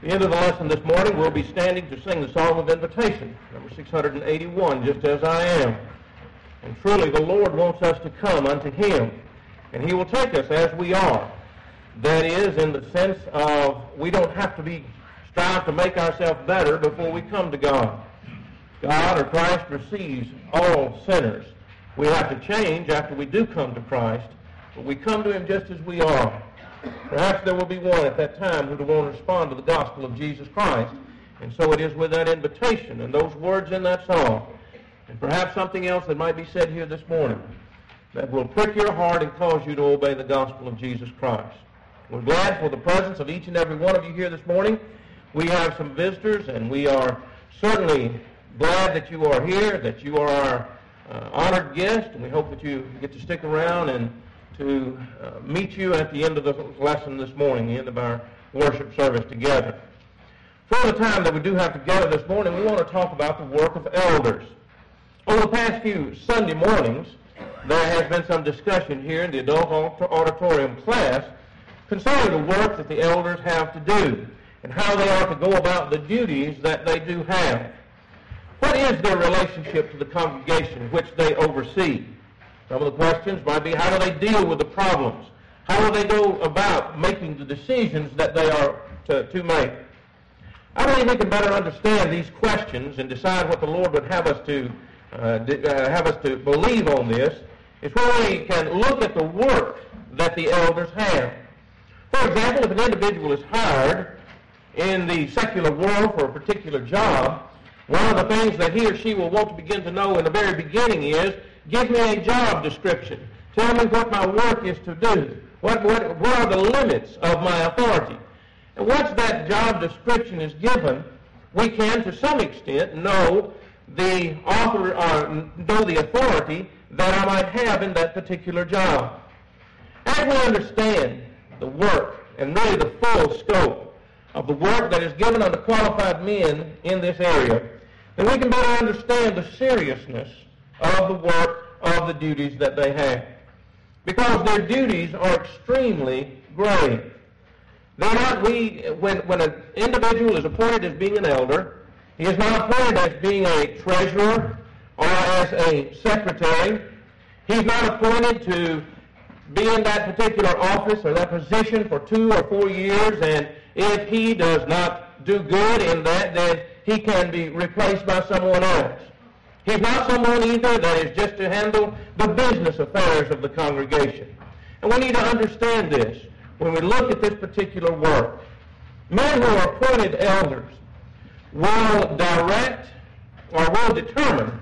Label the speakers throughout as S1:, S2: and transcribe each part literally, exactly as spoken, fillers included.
S1: At the end of the lesson this morning, we'll be standing to sing the Song of Invitation, number six hundred eighty-one, Just As I Am. And truly, the Lord wants us to come unto Him, and He will take us as we are. That is, in the sense of we don't have to be strive to make ourselves better before we come to God. God, or Christ, receives all sinners. We have to change after we do come to Christ, but we come to Him just as we are. Perhaps there will be one at that time who will want to respond to the gospel of Jesus Christ. And so it is with that invitation and those words in that song, and perhaps something else that might be said here this morning, that will prick your heart and cause you to obey the gospel of Jesus Christ. We're glad for the presence of each and every one of you here this morning. We have some visitors, and we are certainly glad that you are here, that you are our uh, honored guest, and we hope that you get to stick around and to uh, meet you at the end of the lesson this morning, the end of our worship service together. For the time that we do have together this morning, we want to talk about the work of elders. Over the past few Sunday mornings, there has been some discussion here in the adult auditorium class concerning the work that the elders have to do and how they are to go about the duties that they do have. What is their relationship to the congregation which they oversee? Some of the questions might be, how do they deal with the problems? How do they go about making the decisions that they are to, to make? I believe we can better understand these questions and decide what the Lord would have us to uh, d- uh, have us to believe on this, is when we can look at the work that the elders have. For example, if an individual is hired in the secular world for a particular job, one of the things that he or she will want to begin to know in the very beginning is, give me a job description. Tell me what my work is to do. What, what, what are the limits of my authority? And once that job description is given, we can, to some extent, know the author, uh, know the authority that I might have in that particular job. As we understand the work and really the full scope of the work that is given unto qualified men in this area, then we can better understand the seriousness of the work of the duties that they have. Because their duties are extremely grave. They're not, we, when, when an individual is appointed as being an elder, he is not appointed as being a treasurer or as a secretary. He's not appointed to be in that particular office or that position for two or four years, and if he does not do good in that, then he can be replaced by someone else. He's not someone either that is just to handle the business affairs of the congregation. And we need to understand this when we look at this particular work. Men who are appointed elders will direct or will determine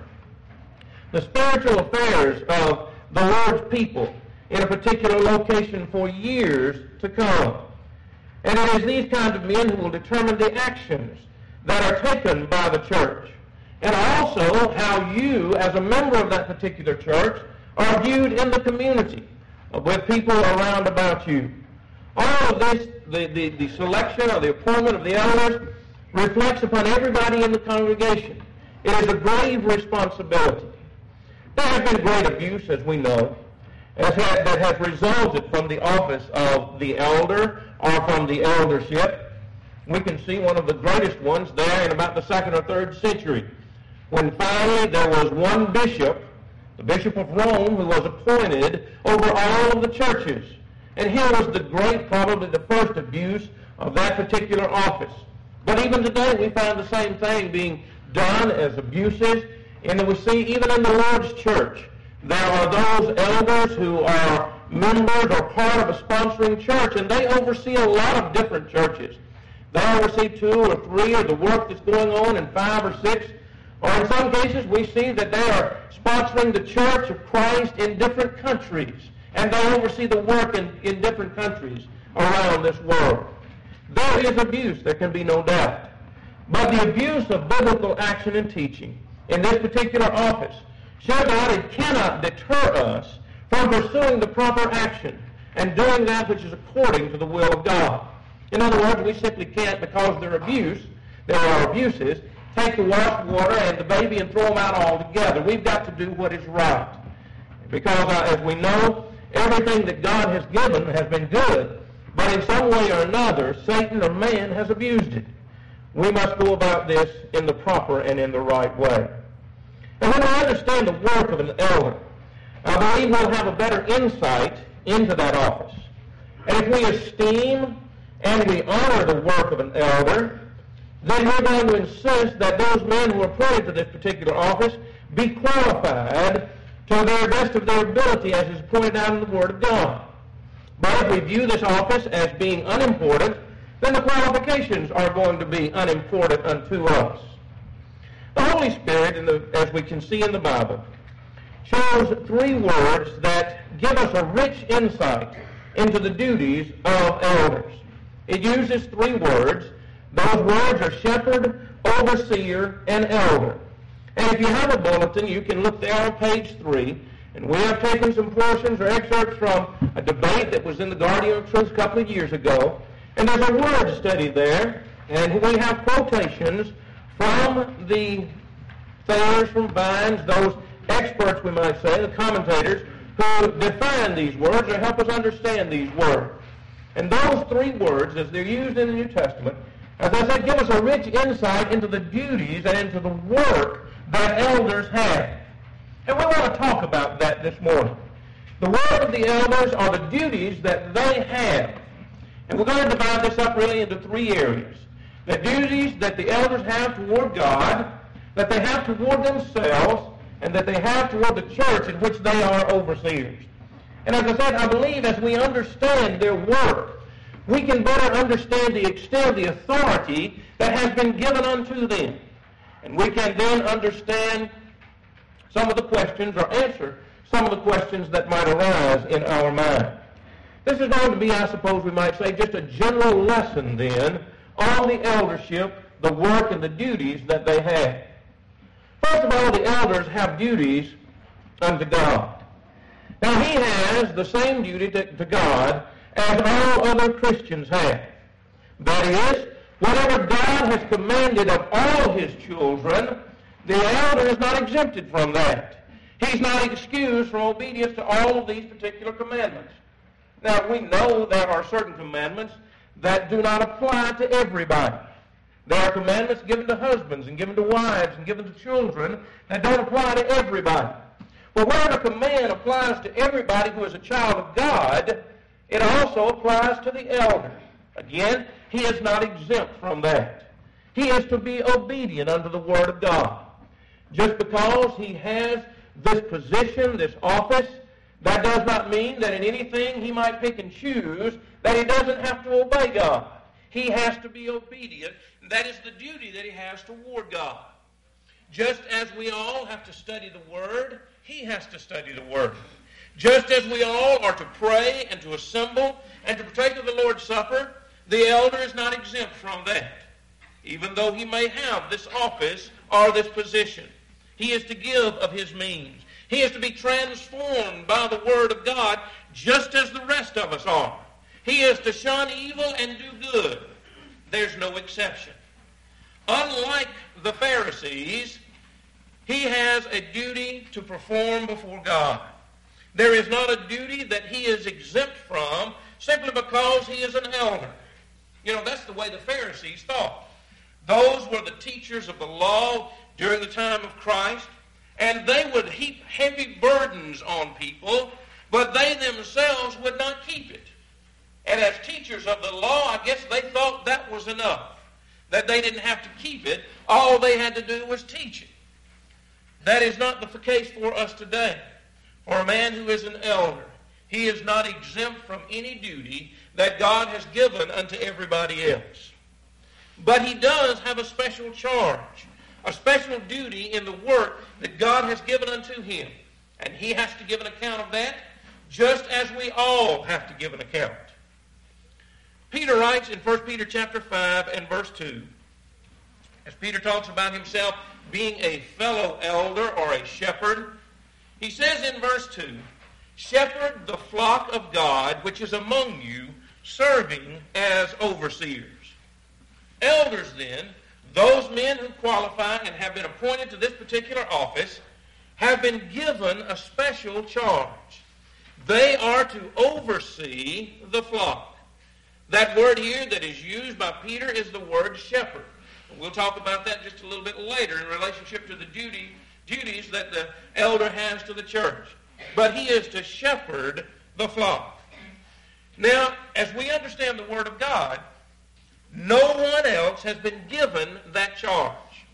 S1: the spiritual affairs of the Lord's people in a particular location for years to come. And it is these kinds of men who will determine the actions that are taken by the church, and also how you, as a member of that particular church, are viewed in the community with people around about you. All of this, the, the, the selection or the appointment of the elders, reflects upon everybody in the congregation. It is a grave responsibility. There has been great abuse, as we know, as ha- that has resulted from the office of the elder or from the eldership. We can see one of the greatest ones there in about the second or third century, when finally there was one bishop, the Bishop of Rome, who was appointed over all of the churches. And here was the great, probably the first abuse of that particular office. But even today we find the same thing being done as abuses, and we see even in the Lord's church, there are those elders who are members or part of a sponsoring church, and they oversee a lot of different churches. They oversee two or three of the work that's going on in five or six. Or in some cases, we see that they are sponsoring the Church of Christ in different countries, and they oversee the work in, in different countries around this world. There is abuse, there can be no doubt. But the abuse of biblical action and teaching in this particular office should not and cannot deter us from pursuing the proper action and doing that which is according to the will of God. In other words, we simply can't, because there are abuse, there are abuses, take the wash water and the baby and throw them out altogether. We've got to do what is right. Because, uh, as we know, everything that God has given has been good, but in some way or another, Satan or man has abused it. We must go about this in the proper and in the right way. And when we understand the work of an elder, I believe we'll have a better insight into that office. And if we esteem and we honor the work of an elder, then we're going to insist that those men who are appointed to this particular office be qualified to the best of their ability, as is pointed out in the Word of God. But if we view this office as being unimportant, then the qualifications are going to be unimportant unto us. The Holy Spirit, in the, as we can see in the Bible, shows three words that give us a rich insight into the duties of elders. It uses three words. Those words are shepherd, overseer, and elder. And if you have a bulletin, you can look there on page three. And we have taken some portions or excerpts from a debate that was in the Guardian of Truth a couple of years ago. And there's a word study there. And we have quotations from the Thayers, from Vines, those experts, we might say, the commentators, who define these words or help us understand these words. And those three words, as they're used in the New Testament, as I said, give us a rich insight into the duties and into the work that elders have. And we want to talk about that this morning. The work of the elders are the duties that they have. And we're going to divide this up really into three areas. The duties that the elders have toward God, that they have toward themselves, and that they have toward the church in which they are overseers. And as I said, I believe as we understand their work, we can better understand the extent of the authority that has been given unto them. And we can then understand some of the questions or answer some of the questions that might arise in our mind. This is going to be, I suppose we might say, just a general lesson then on the eldership, the work and the duties that they have. First of all, the elders have duties unto God. Now, he has the same duty to, to God as all other Christians have. That is, whatever God has commanded of all his children, the elder is not exempted from that. He's not excused from obedience to all of these particular commandments. Now, we know there are certain commandments that do not apply to everybody. There are commandments given to husbands and given to wives and given to children that don't apply to everybody. But where a command applies to everybody who is a child of God, it also applies to the elder. Again, he is not exempt from that. He is to be obedient unto the Word of God. Just because he has this position, this office, that does not mean that in anything he might pick and choose, that he doesn't have to obey God. He has to be obedient. That is the duty that he has toward God. Just as we all have to study the Word, he has to study the Word. Just as we all are to pray and to assemble and to partake of the Lord's Supper, the elder is not exempt from that, even though he may have this office or this position. He is to give of his means. He is to be transformed by the Word of God just as the rest of us are. He is to shun evil and do good. There's no exception. Unlike the Pharisees, he has a duty to perform before God. There is not a duty that he is exempt from simply because he is an elder. You know, that's the way the Pharisees thought. Those were the teachers of the law during the time of Christ, and they would heap heavy burdens on people, but they themselves would not keep it. And as teachers of the law, I guess they thought that was enough, that they didn't have to keep it. All they had to do was teach it. That is not the case for us today. For a man who is an elder, he is not exempt from any duty that God has given unto everybody else. But he does have a special charge, a special duty in the work that God has given unto him. And he has to give an account of that, just as we all have to give an account. Peter writes in First Peter chapter five and verse two, as Peter talks about himself being a fellow elder or a shepherd, he says in verse two, "Shepherd the flock of God which is among you, serving as overseers." Elders, then, those men who qualify and have been appointed to this particular office, have been given a special charge. They are to oversee the flock. That word here that is used by Peter is the word shepherd. We'll talk about that just a little bit later in relationship to the duty, duties that the elder has to the church. But he is to shepherd the flock. Now, as we understand the Word of God, no one else has been given that charge.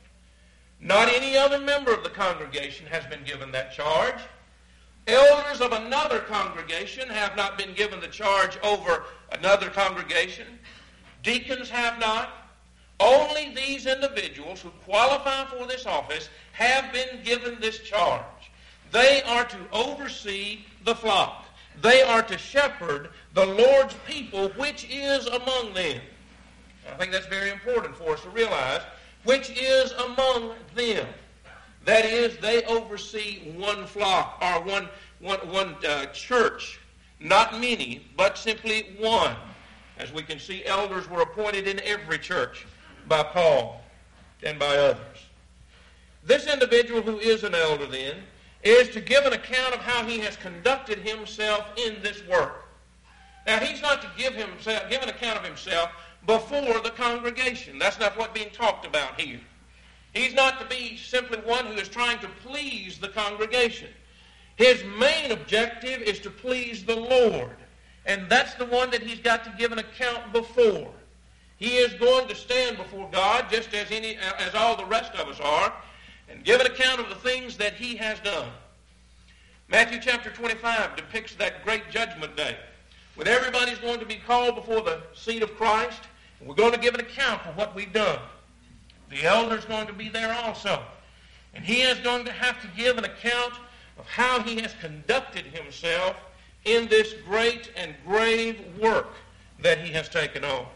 S1: Not any other member of the congregation has been given that charge. Elders of another congregation have not been given the charge over another congregation. Deacons have not. Only these individuals who qualify for this office have been given this charge. They are to oversee the flock. They are to shepherd the Lord's people, which is among them. I think that's very important for us to realize, which is among them. That is, they oversee one flock, or one, one, one uh, church. Not many, but simply one. As we can see, elders were appointed in every church by Paul and by others. This individual who is an elder then is to give an account of how he has conducted himself in this work. Now, he's not to give himself, give an account of himself before the congregation. That's not what's being talked about here. He's not to be simply one who is trying to please the congregation. His main objective is to please the Lord. And that's the one that he's got to give an account before. He is going to stand before God, just as any, as all the rest of us are, and give an account of the things that he has done. Matthew chapter twenty-five depicts that great judgment day, when everybody's going to be called before the seat of Christ, and we're going to give an account for what we've done. The elder's going to be there also, and he is going to have to give an account of how he has conducted himself in this great and grave work that he has taken on.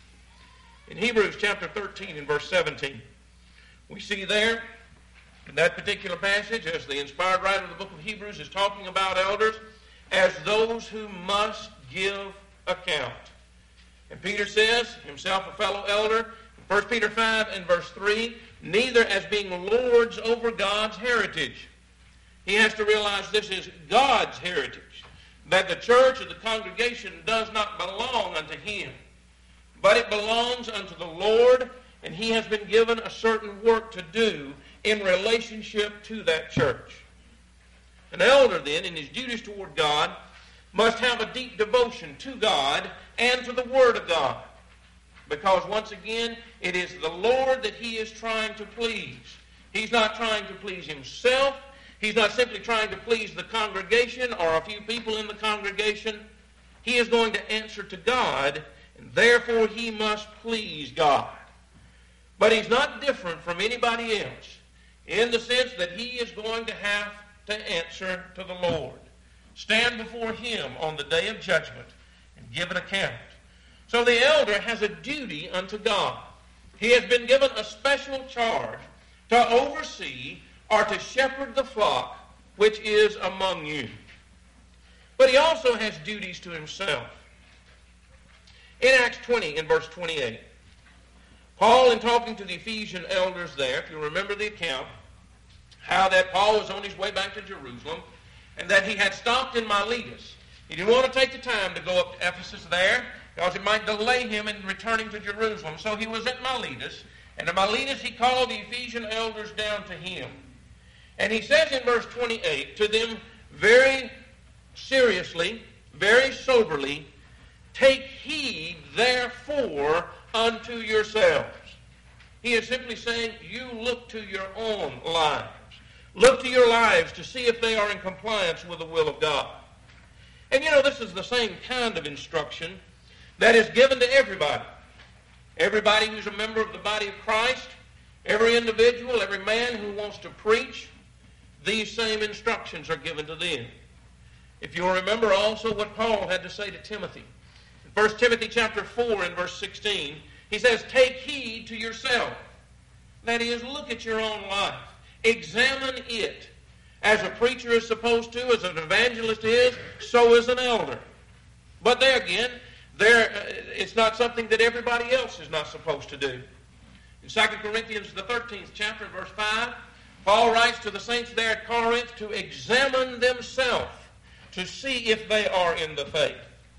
S1: In Hebrews chapter thirteen and verse seventeen, we see there, in that particular passage, as the inspired writer of the book of Hebrews is talking about elders, as those who must give account. And Peter says, himself a fellow elder, in First Peter five and verse three, neither as being lords over God's heritage. He has to realize this is God's heritage, that the church or the congregation does not belong unto him, but it belongs unto the Lord, and he has been given a certain work to do in relationship to that church. An elder, then, in his duties toward God, must have a deep devotion to God and to the Word of God. Because, once again, it is the Lord that he is trying to please. He's not trying to please himself. He's not simply trying to please the congregation or a few people in the congregation. He is going to answer to God, and therefore he must please God. But he's not different from anybody else in the sense that he is going to have to answer to the Lord, stand before him on the day of judgment, and give an account. So the elder has a duty unto God. He has been given a special charge to oversee or to shepherd the flock which is among you. But he also has duties to himself. In Acts twenty, in verse twenty-eight, Paul, in talking to the Ephesian elders there, if you remember the account, how that Paul was on his way back to Jerusalem, and that he had stopped in Miletus. He didn't want to take the time to go up to Ephesus there, because it might delay him in returning to Jerusalem. So he was at Miletus, and at Miletus he called the Ephesian elders down to him. And he says in verse twenty-eight to them very seriously, very soberly, take heed therefore unto yourselves. He is simply saying, you look to your own lives. Look to your lives to see if they are in compliance with the will of God. And you know, this is the same kind of instruction that is given to everybody. Everybody who's a member of the body of Christ, every individual, every man who wants to preach, these same instructions are given to them. If you'll remember also what Paul had to say to Timothy. In First Timothy chapter four and verse sixteen, he says, take heed to yourself. That is, look at your own life. Examine it. As a preacher is supposed to, as an evangelist is, so is an elder. But there again, there it's not something that everybody else is not supposed to do. In Second Corinthians, the thirteenth chapter, verse five, Paul writes to the saints there at Corinth to examine themselves to see if they are in the faith.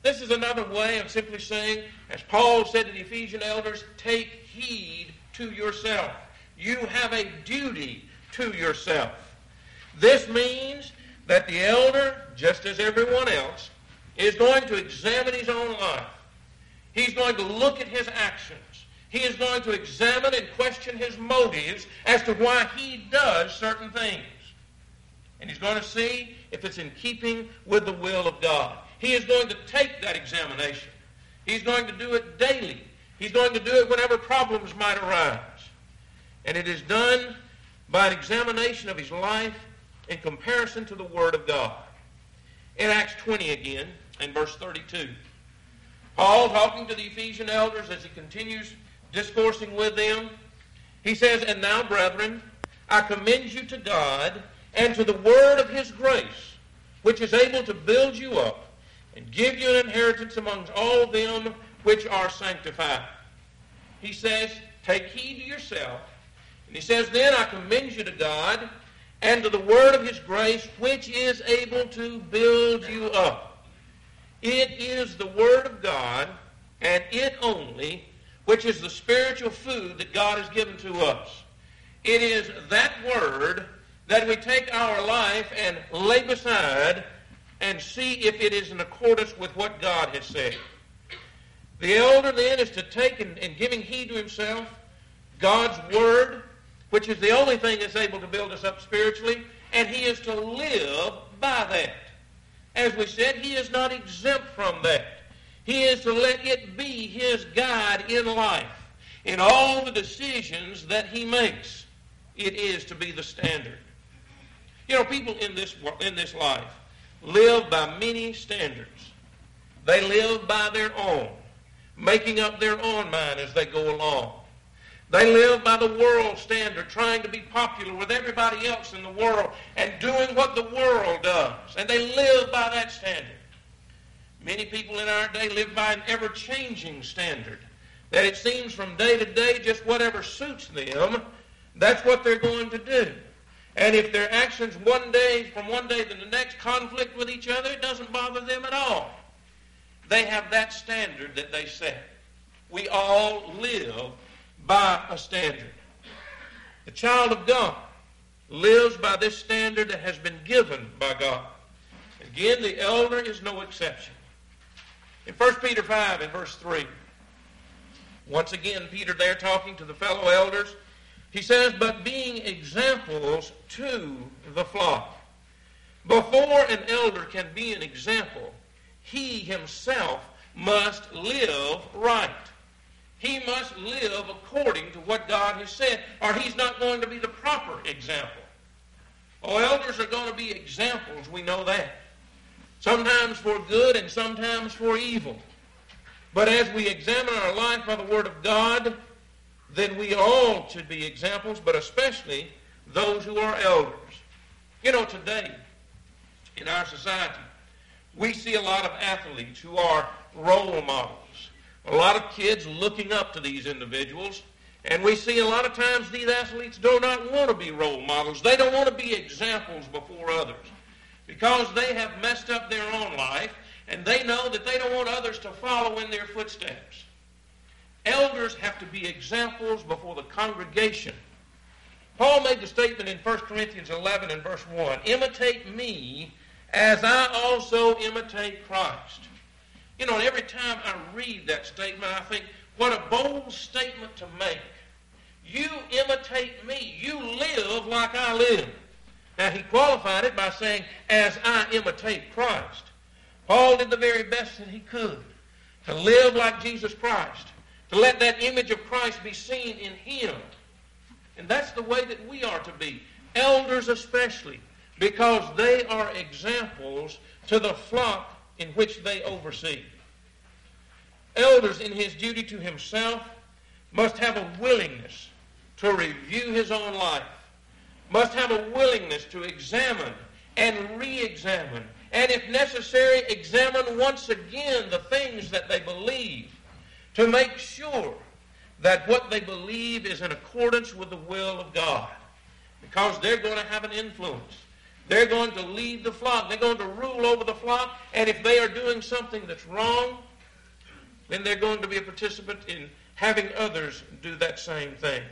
S1: This is another way of simply saying, as Paul said to the Ephesian elders, take heed to yourself. You have a duty to yourself. This means that the elder, just as everyone else, is going to examine his own life. He's going to look at his actions. He is going to examine and question his motives as to why he does certain things. And he's going to see if it's in keeping with the will of God. He is going to take that examination. He's going to do it daily. He's going to do it whenever problems might arise. And it is done by an examination of his life in comparison to the Word of God. In Acts twenty again, in verse thirty-two, Paul, talking to the Ephesian elders as he continues discoursing with them, he says, and now, brethren, I commend you to God and to the word of his grace, which is able to build you up and give you an inheritance amongst all them which are sanctified. He says, take heed to yourself. And he says, then I commend you to God and to the word of his grace, which is able to build you up. It is the word of God, and it only, which is the spiritual food that God has given to us. It is that word that we take our life and lay beside and see if it is in accordance with what God has said. The elder then is to take and, and giving heed to himself God's word, which is the only thing that's able to build us up spiritually, and he is to live by that. As we said, he is not exempt from that. He is to let it be his guide in life. In all the decisions that he makes, it is to be the standard. You know, people in this in this life live by many standards. They live by their own, making up their own mind as they go along. They live by the world standard, trying to be popular with everybody else in the world and doing what the world does. And they live by that standard. Many people in our day live by an ever-changing standard, that it seems from day to day just whatever suits them, that's what they're going to do. And if their actions one day, from one day to the next, conflict with each other, it doesn't bother them at all. They have that standard that they set. We all live by a standard. The child of God lives by this standard that has been given by God. Again, the elder is no exception. In First Peter five, in verse three, once again, Peter there talking to the fellow elders, he says, but being examples to the flock. Before an elder can be an example, he himself must live right. He must live according to what God has said, or he's not going to be the proper example. Oh, elders are going to be examples, we know that. Sometimes for good and sometimes for evil. But as we examine our life by the Word of God, then we all should be examples, but especially those who are elders. You know, today, in our society, we see a lot of athletes who are role models. A lot of kids looking up to these individuals. And we see a lot of times these athletes do not want to be role models. They don't want to be examples before others, because they have messed up their own life, and they know that they don't want others to follow in their footsteps. Elders have to be examples before the congregation. Paul made the statement in First Corinthians eleven and verse one, imitate me as I also imitate Christ. You know, every time I read that statement, I think, what a bold statement to make. You imitate me. You live like I live. Now, he qualified it by saying, as I imitate Christ. Paul did the very best that he could to live like Jesus Christ, to let that image of Christ be seen in him. And that's the way that we are to be, elders especially, because they are examples to the flock in which they oversee. Elders, in his duty to himself, must have a willingness to review his own life, must have a willingness to examine and re-examine, and if necessary, examine once again the things that they believe, to make sure that what they believe is in accordance with the will of God, because they're going to have an influence. They're going to lead the flock. They're going to rule over the flock. And if they are doing something that's wrong, then they're going to be a participant in having others do that same thing.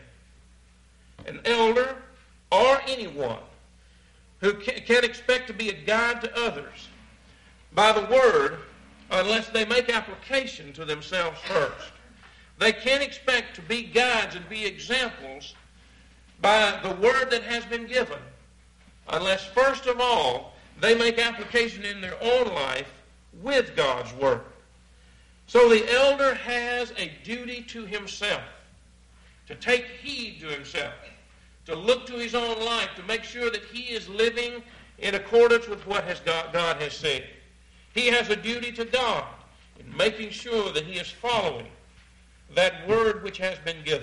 S1: An elder or anyone who can expect to be a guide to others by the word unless they make application to themselves first. They can't expect to be guides and be examples by the word that has been given unless first of all they make application in their own life with God's word. So the elder has a duty to himself, to take heed to himself, to look to his own life, to make sure that he is living in accordance with what has God, God has said. He has a duty to God in making sure that he is following that word which has been given.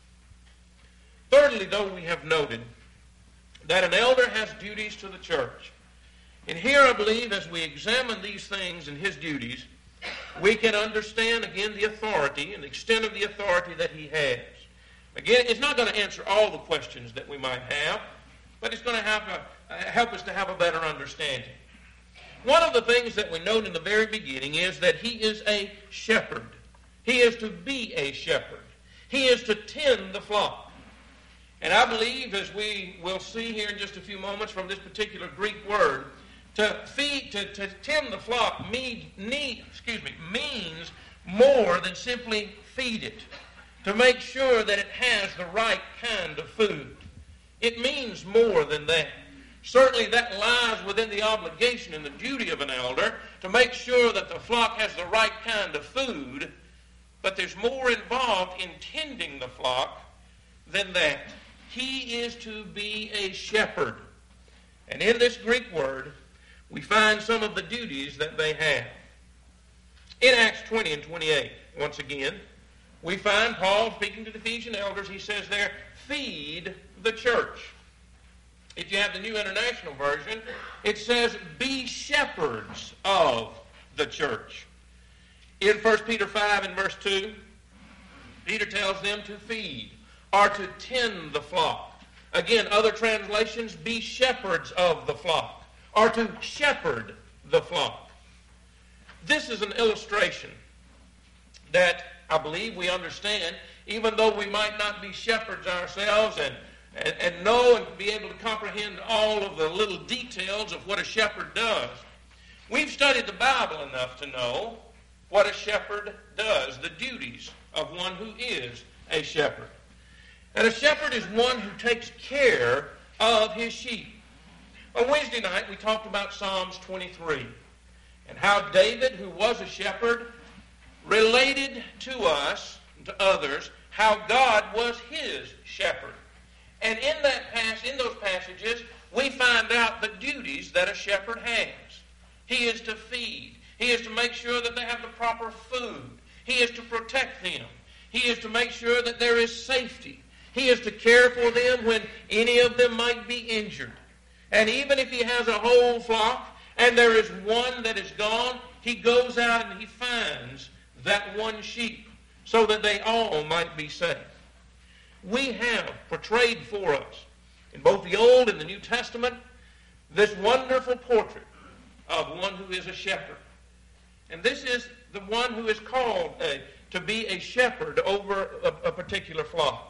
S1: Thirdly, though, we have noted that an elder has duties to the church. And here, I believe, as we examine these things and his duties, we can understand, again, the authority and the extent of the authority that he has. Again, it's not going to answer all the questions that we might have, but it's going to have a, uh, help us to have a better understanding. One of the things that we note in the very beginning is that he is a shepherd. He is to be a shepherd. He is to tend the flock. And I believe, as we will see here in just a few moments from this particular Greek word, to feed, to, to tend the flock need, need, excuse me, means more than simply feed it, to make sure that it has the right kind of food. It means more than that. Certainly that lies within the obligation and the duty of an elder to make sure that the flock has the right kind of food, but there's more involved in tending the flock than that. He is to be a shepherd. And in this Greek word, we find some of the duties that they have. In Acts twenty and twenty-eight, once again, we find Paul speaking to the Ephesian elders. He says there, feed the church. If you have the New International Version, it says, be shepherds of the church. In First Peter five and verse two, Peter tells them to feed or to tend the flock. Again, other translations, be shepherds of the flock or to shepherd the flock. This is an illustration that I believe we understand, even though we might not be shepherds ourselves and, and, and know and be able to comprehend all of the little details of what a shepherd does. We've studied the Bible enough to know what a shepherd does, the duties of one who is a shepherd. And a shepherd is one who takes care of his sheep. On Wednesday night, we talked about Psalms twenty-three and how David, who was a shepherd, related to us, to others, how God was his shepherd. And in that pass, in those passages, we find out the duties that a shepherd has. He is to feed. He is to make sure that they have the proper food. He is to protect them. He is to make sure that there is safety. He is to care for them when any of them might be injured. And even if he has a whole flock and there is one that is gone, he goes out and he finds that one sheep so that they all might be safe. We have portrayed for us in both the Old and the New Testament this wonderful portrait of one who is a shepherd. And this is the one who is called a, to be a shepherd over a, a particular flock.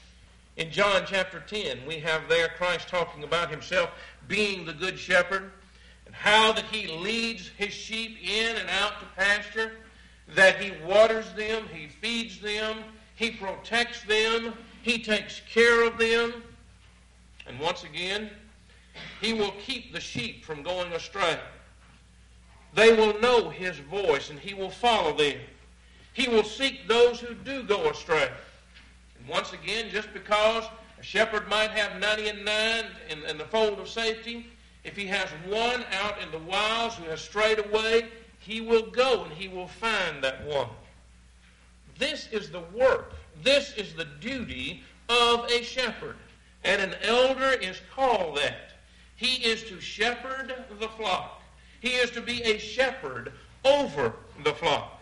S1: In John chapter ten, we have there Christ talking about himself being the good shepherd and how that he leads his sheep in and out to pasture, that he waters them, he feeds them, he protects them, he takes care of them. And once again, he will keep the sheep from going astray. They will know his voice and he will follow them. He will seek those who do go astray. And once again, just because a shepherd might have ninety-nine in, in the fold of safety, if he has one out in the wilds who has strayed away, he will go and he will find that one. This is the work. This is the duty of a shepherd. And an elder is called that. He is to shepherd the flock. He is to be a shepherd over the flock.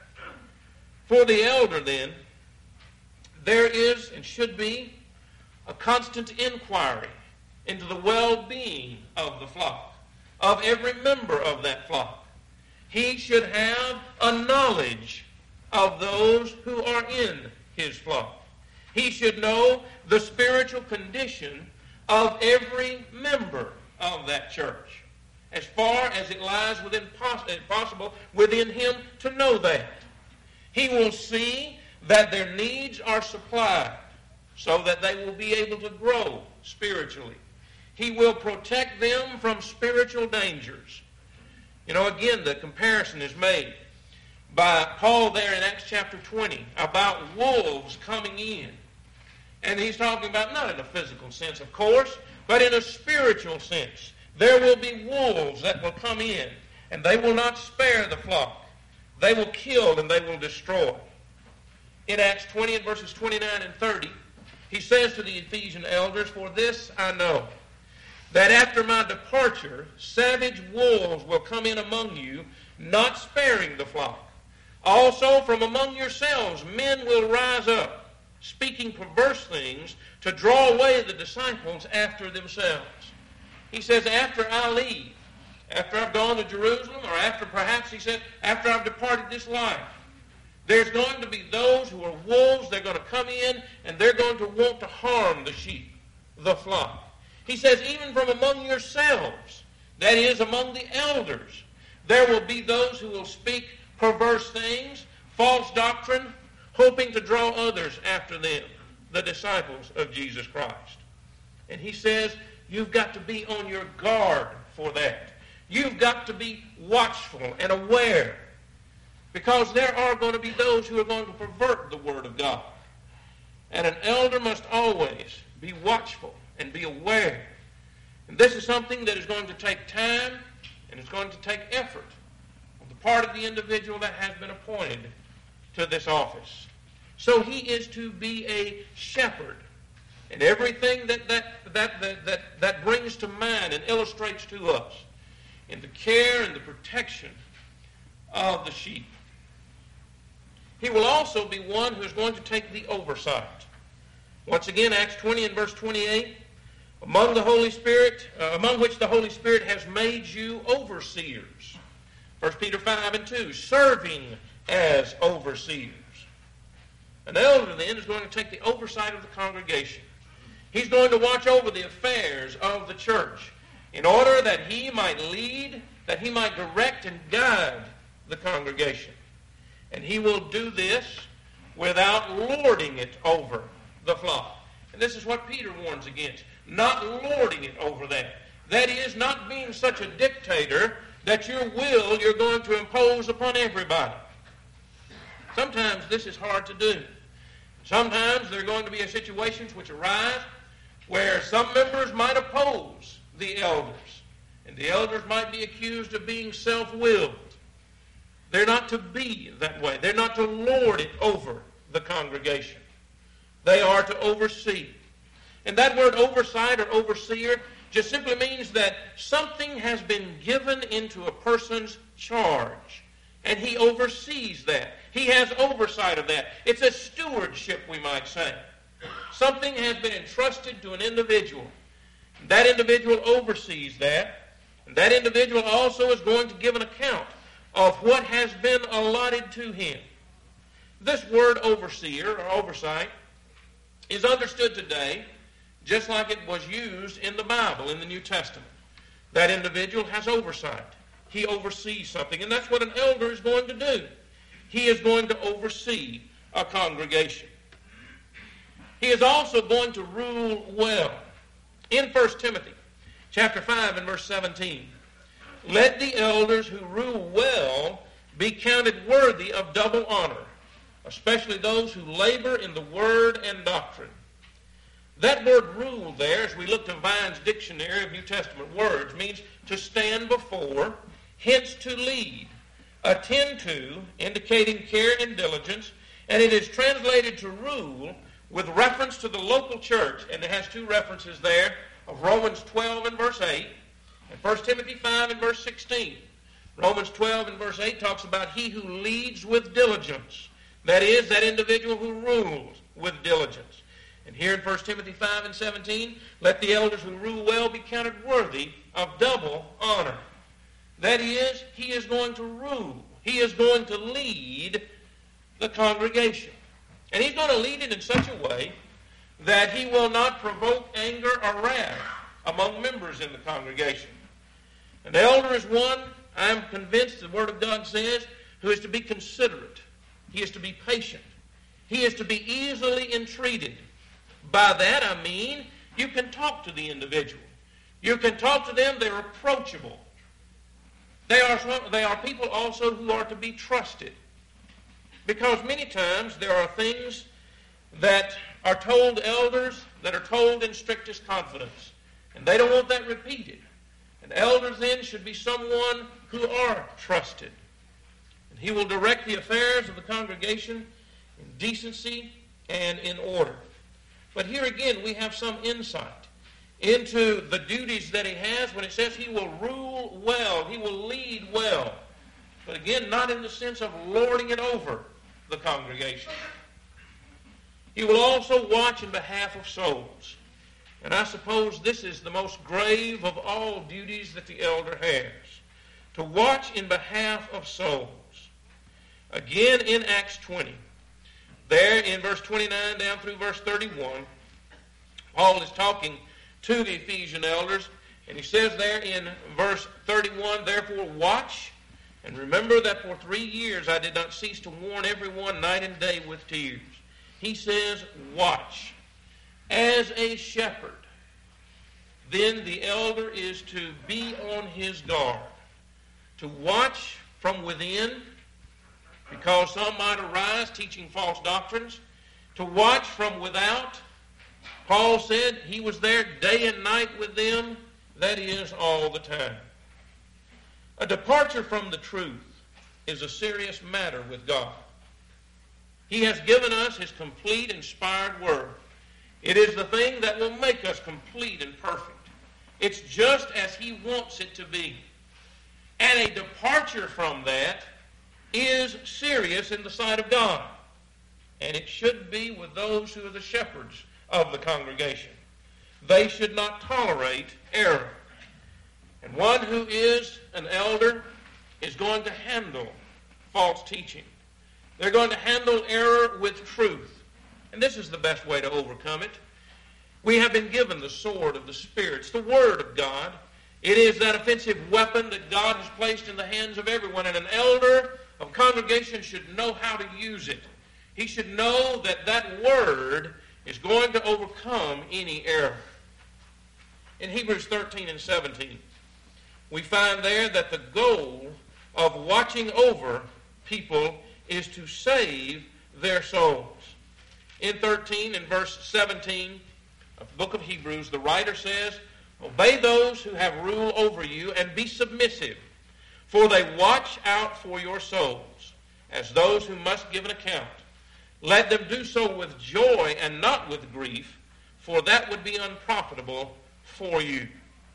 S1: For the elder, then, there is and should be a constant inquiry into the well-being of the flock, of every member of that flock. He should have a knowledge of those who are in his flock. He should know the spiritual condition of every member of that church, as far as it lies within poss- possible within him to know that. He will see that their needs are supplied so that they will be able to grow spiritually. He will protect them from spiritual dangers. You know, again, the comparison is made by Paul there in Acts chapter twenty about wolves coming in. And he's talking about, not in a physical sense, of course, but in a spiritual sense. There will be wolves that will come in, and they will not spare the flock. They will kill and they will destroy. In Acts twenty and verses twenty-nine and thirty, he says to the Ephesian elders, "For this I know, that after my departure, savage wolves will come in among you, not sparing the flock. Also from among yourselves men will rise up, speaking perverse things, to draw away the disciples after themselves." He says, after I leave, after I've gone to Jerusalem, or after perhaps, he said, after I've departed this life, there's going to be those who are wolves. They're going to come in, and they're going to want to harm the sheep, the flock. He says, even from among yourselves, that is, among the elders, there will be those who will speak perverse things, false doctrine, hoping to draw others after them, the disciples of Jesus Christ. And he says, you've got to be on your guard for that. You've got to be watchful and aware, because there are going to be those who are going to pervert the Word of God. And an elder must always be watchful and be aware. And this is something that is going to take time, and it's going to take effort on the part of the individual that has been appointed to this office. So he is to be a shepherd. And everything that that, that, that, that, that brings to mind and illustrates to us in the care and the protection of the sheep. He will also be one who is going to take the oversight. Once again, Acts twenty and verse twenty-eight, among the Holy Spirit, uh, among which the Holy Spirit has made you overseers. First Peter five and two, serving as overseers. An elder then is going to take the oversight of the congregation. He's going to watch over the affairs of the church in order that he might lead, that he might direct and guide the congregation. And he will do this without lording it over the flock. And this is what Peter warns against, not lording it over that. That is, not being such a dictator that your will you're going to impose upon everybody. Sometimes this is hard to do. Sometimes there are going to be situations which arise where some members might oppose the elders, and the elders might be accused of being self-willed. They're not to be that way. They're not to lord it over the congregation. They are to oversee. And that word oversight or overseer just simply means that something has been given into a person's charge, and he oversees that. He has oversight of that. It's a stewardship, we might say. Something has been entrusted to an individual. That individual oversees that, and that individual also is going to give an account of what has been allotted to him. This word overseer or oversight is understood today just like it was used in the Bible, in the New Testament. That individual has oversight. He oversees something, and that's what an elder is going to do. He is going to oversee a congregation. He is also going to rule well. In First Timothy chapter five and verse seventeen, let the elders who rule well be counted worthy of double honor, especially those who labor in the word and doctrine. That word rule there, as we look to Vine's Dictionary of New Testament Words, means to stand before, hence to lead, attend to, indicating care and diligence, and it is translated to rule with reference to the local church, and it has two references there of Romans twelve and verse eight, and First Timothy five and verse sixteen. Romans twelve and verse eight talks about he who leads with diligence. That is, that individual who rules with diligence. And here in First Timothy five and seventeen, let the elders who rule well be counted worthy of double honor. That is, he is going to rule. He is going to lead the congregation. And he's going to lead it in such a way that he will not provoke anger or wrath among members in the congregation. An elder is one, I'm convinced the Word of God says, who is to be considerate. He is to be patient. He is to be easily entreated. By that I mean you can talk to the individual. You can talk to them, they're approachable. They are, they are people also who are to be trusted. Because many times there are things that are told elders that are told in strictest confidence. And they don't want that repeated. And elders then should be someone who are trusted. And he will direct the affairs of the congregation in decency and in order. But here again we have some insight into the duties that he has when it says he will rule well, he will lead well. But again, not in the sense of lording it over the congregation. He will also watch in behalf of souls. And I suppose this is the most grave of all duties that the elder has, to watch in behalf of souls. Again in Acts twenty, there in verse twenty-nine down through verse thirty-one, Paul is talking to the Ephesian elders, and he says there in verse thirty-one, therefore watch, and remember that for three years I did not cease to warn everyone night and day with tears. He says, watch. As a shepherd, then the elder is to be on his guard, to watch from within, because some might arise teaching false doctrines, to watch from without. Paul said he was there day and night with them, that is, all the time. A departure from the truth is a serious matter with God. He has given us his complete, inspired word. It is the thing that will make us complete and perfect. It's just as he wants it to be. And a departure from that is serious in the sight of God. And it should be with those who are the shepherds of the congregation. They should not tolerate error. And one who is an elder is going to handle false teaching. They're going to handle error with truth. And this is the best way to overcome it. We have been given the sword of the Spirit. It's the Word of God. It is that offensive weapon that God has placed in the hands of everyone. And an elder of congregation should know how to use it. He should know that that Word is going to overcome any error. In Hebrews thirteen and seventeen, we find there that the goal of watching over people is to save their souls. In thirteen and verse seventeen of the book of Hebrews, the writer says, obey those who have rule over you and be submissive, for they watch out for your souls as those who must give an account. Let them do so with joy and not with grief, for that would be unprofitable for you.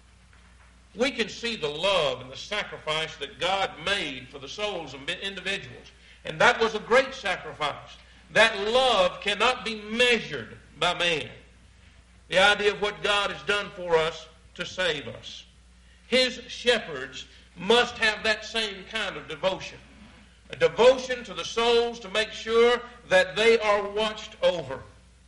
S1: We can see the love and the sacrifice that God made for the souls of individuals. And that was a great sacrifice. That love cannot be measured by man. The idea of what God has done for us to save us. His shepherds must have that same kind of devotion. A devotion to the souls to make sure that they are watched over.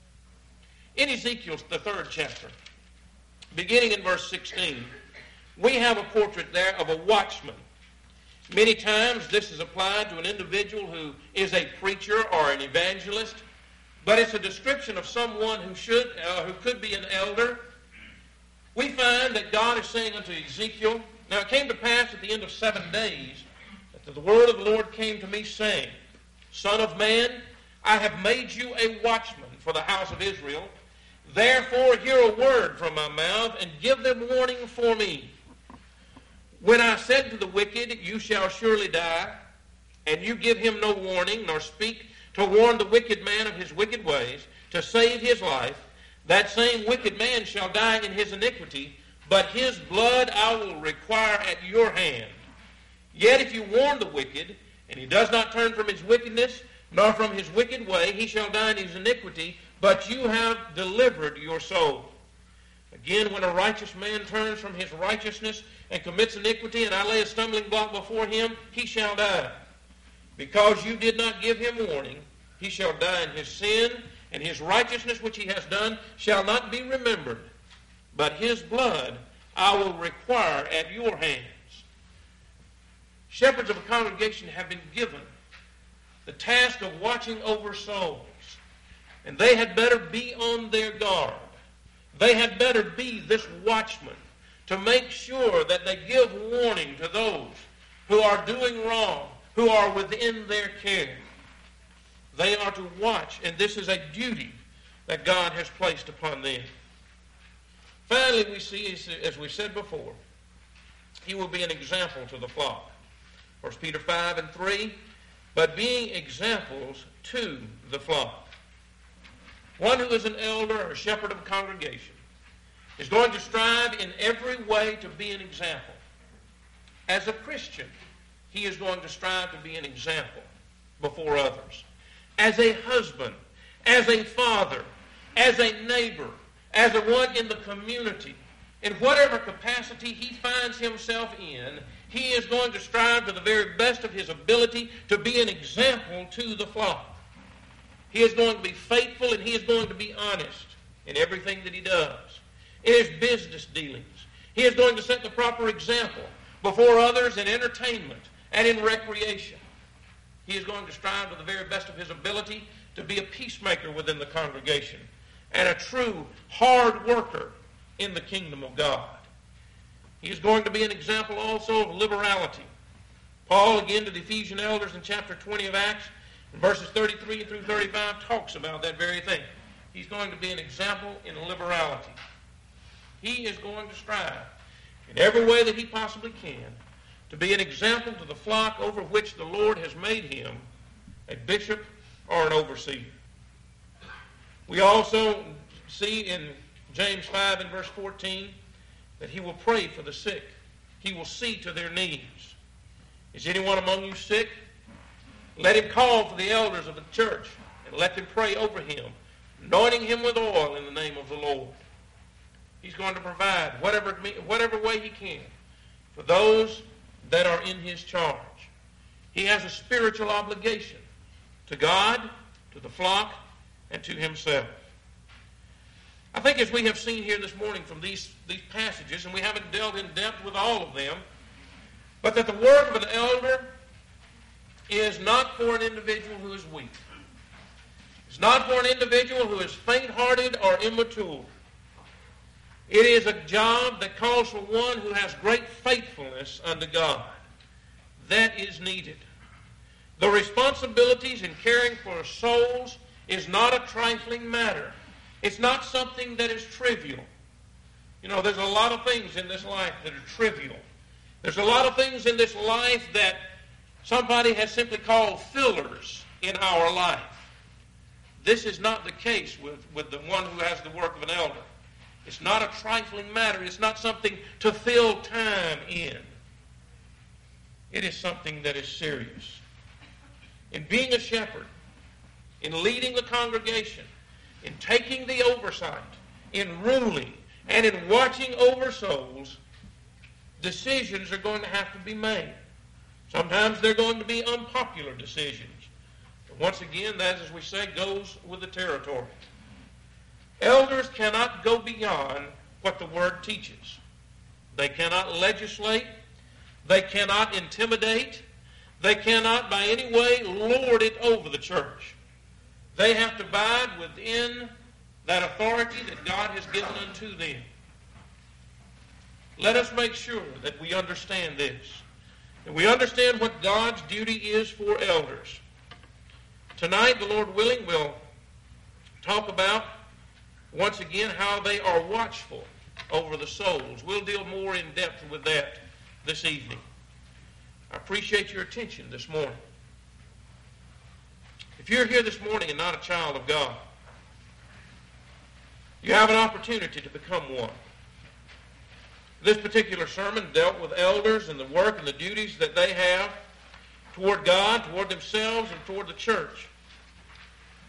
S1: In Ezekiel, the third chapter, beginning in verse sixteen, we have a portrait there of a watchman. Many times this is applied to an individual who is a preacher or an evangelist, but it's a description of someone who should, uh, who could be an elder. We find that God is saying unto Ezekiel, now it came to pass at the end of seven days that the word of the Lord came to me, saying, Son of man, I have made you a watchman for the house of Israel. Therefore hear a word from my mouth, and give them warning for me. When I said to the wicked, you shall surely die, and you give him no warning, nor speak to warn the wicked man of his wicked ways, to save his life, that same wicked man shall die in his iniquity, but his blood I will require at your hand. Yet if you warn the wicked, and he does not turn from his wickedness, nor from his wicked way. He shall die in his iniquity, but you have delivered your soul. Again, when a righteous man turns from his righteousness and commits iniquity, and I lay a stumbling block before him, he shall die. Because you did not give him warning, he shall die in his sin, and his righteousness which he has done shall not be remembered. But his blood I will require at your hands. Shepherds of a congregation have been given the task of watching over souls, and they had better be on their guard. They had better be this watchman to make sure that they give warning to those who are doing wrong, who are within their care. They are to watch, and this is a duty that God has placed upon them. Finally, we see, as we said before, he will be an example to the flock. First Peter five and three, but being examples to the flock. One who is an elder or shepherd of a congregation is going to strive in every way to be an example. As a Christian, he is going to strive to be an example before others. As a husband, as a father, as a neighbor, as a one in the community, in whatever capacity he finds himself in, he is going to strive to the very best of his ability to be an example to the flock. He is going to be faithful, and he is going to be honest in everything that he does. In his business dealings, he is going to set the proper example before others in entertainment and in recreation. He is going to strive to the very best of his ability to be a peacemaker within the congregation and a true hard worker in the kingdom of God. He is going to be an example also of liberality. Paul, again to the Ephesian elders in chapter twenty of Acts, in verses thirty-three through thirty-five, talks about that very thing. He's going to be an example in liberality. He is going to strive in every way that he possibly can to be an example to the flock over which the Lord has made him a bishop or an overseer. We also see in James five and verse fourteen that he will pray for the sick. He will see to their needs. Is anyone among you sick? Let him call for the elders of the church and let them pray over him, anointing him with oil in the name of the Lord. He's going to provide whatever, whatever way he can for those that are in his charge. He has a spiritual obligation to God, to the flock, and to himself. I think as we have seen here this morning from these, these passages, and we haven't dealt in depth with all of them, but that the work of an elder is not for an individual who is weak. It's not for an individual who is faint-hearted or immature. It is a job that calls for one who has great faithfulness unto God. That is needed. The responsibilities in caring for souls is not a trifling matter. It's not something that is trivial. You know, there's a lot of things in this life that are trivial. There's a lot of things in this life that somebody has simply called fillers in our life. This is not the case with, with the one who has the work of an elder. It's not a trifling matter. It's not something to fill time in. It is something that is serious. In being a shepherd, in leading the congregation, in taking the oversight, in ruling, and in watching over souls, decisions are going to have to be made. Sometimes they're going to be unpopular decisions. But once again, that, as we say, goes with the territory. Elders cannot go beyond what the Word teaches. They cannot legislate. They cannot intimidate. They cannot by any way lord it over the church. They have to abide within that authority that God has given unto them. Let us make sure that we understand this. And we understand what God's duty is for elders. Tonight, the Lord willing, we'll talk about, once again, how they are watchful over the souls. We'll deal more in depth with that this evening. I appreciate your attention this morning. If you're here this morning and not a child of God, you have an opportunity to become one. This particular sermon dealt with elders and the work and the duties that they have toward God, toward themselves, and toward the church.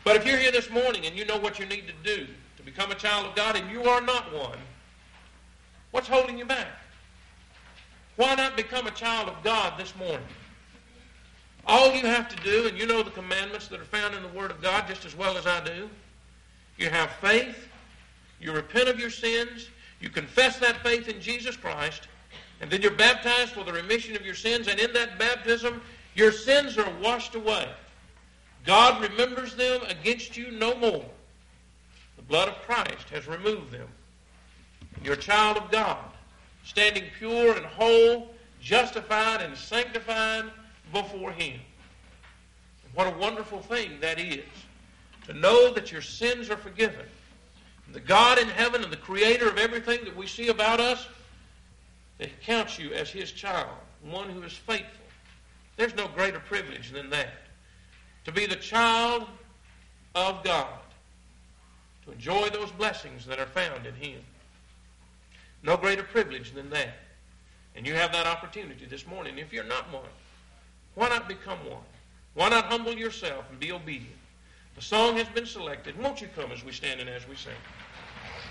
S1: But if you're here this morning and you know what you need to do to become a child of God and you are not one, what's holding you back? Why not become a child of God this morning? All you have to do, and you know the commandments that are found in the Word of God just as well as I do, you have faith, you repent of your sins, you confess that faith in Jesus Christ, and then you're baptized for the remission of your sins, and in that baptism, your sins are washed away. God remembers them against you no more. The blood of Christ has removed them. You're a child of God, standing pure and whole, justified and sanctified before Him. What a wonderful thing that is, to know that your sins are forgiven. The God in heaven and the creator of everything that we see about us, that He counts you as His child, one who is faithful. There's no greater privilege than that. To be the child of God, to enjoy those blessings that are found in Him. No greater privilege than that. And you have that opportunity this morning. If you're not one, why not become one? Why not humble yourself and be obedient? The song has been selected. Won't you come as we stand and as we sing?